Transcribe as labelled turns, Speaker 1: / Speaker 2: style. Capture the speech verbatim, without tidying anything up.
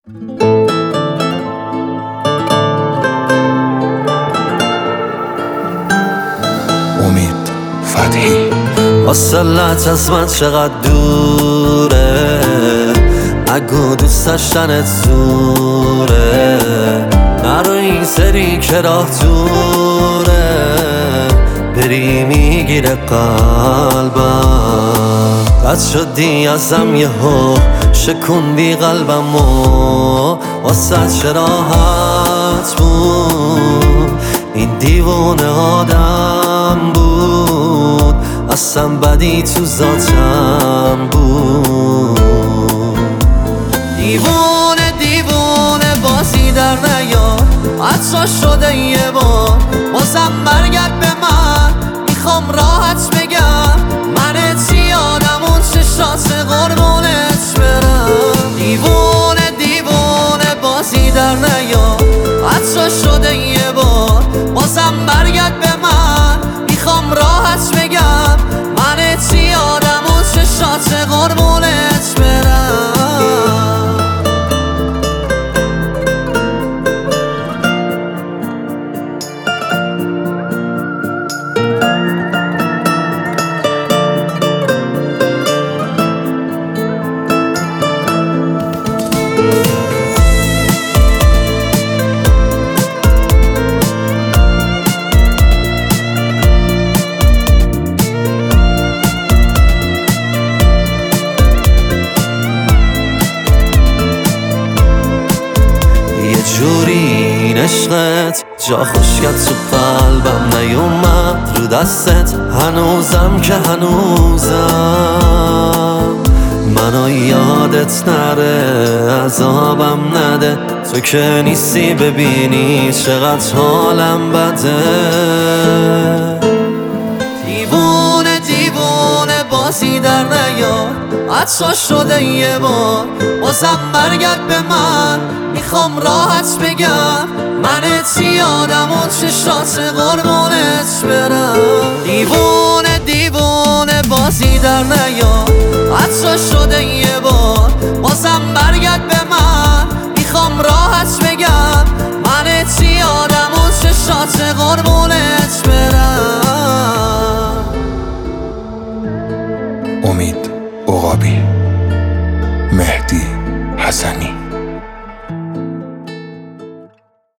Speaker 1: امید فتحی.
Speaker 2: واسلت از من چقدر دوره، اگه دوست داشتنت زوره، نرو این سری که راه دوره، بری میگیره قلبم. بد شدی ازم یهو، شکوندی قلبمو، واسه چه راحت بود این دیوونه آدم بود، اصلا بدی تو ذاتم بود. دیوونه دیوونه بازی در نیار، حتی شده یه بار بازم برگرد به من، میخوام راحت بگم منت یادم اون چشات قربونت برم. دیوونه دیوونه بازی در نیار، حتی شده یه بار بازم برگرد به من، میخوام راحت بگم منت یادم اون چشات قربونت برم. جوری این عشقت جا خوش کرد تو قلبم، نیومد رو دستت هنوزم که هنوزم، منو یادت نره عذابم نده، تو که نیستی ببینی چقدر حالم بده. دیوونه دیوونه بازی در نیار، حتی شده یه بار بازم برگرد به من، میخوام راحت بگم منت یادم اون چشات قربونت برم. دیوونه دیوونه بازی در نیار، حتی شده یه بار بازم برگرد به من، میخوام راحت بگم منت یادم اون چشات قربونت